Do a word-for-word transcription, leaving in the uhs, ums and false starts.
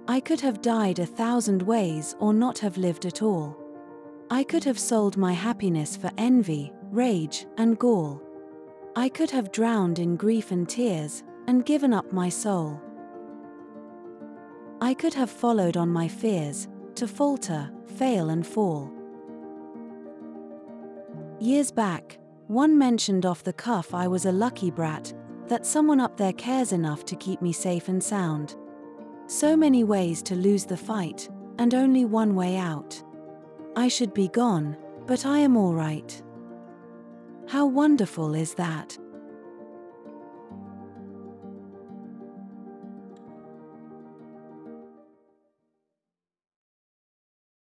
I could have died a thousand ways or not have lived at all. I could have sold my happiness for envy, rage, and gall. I could have drowned in grief and tears, and given up my soul. I could have followed on my fears, to falter, fail and fall. Years back, one mentioned off the cuff I was a lucky brat, that someone up there cares enough to keep me safe and sound. So many ways to lose the fight, and only one way out. I should be gone, but I am all right. How wonderful is that?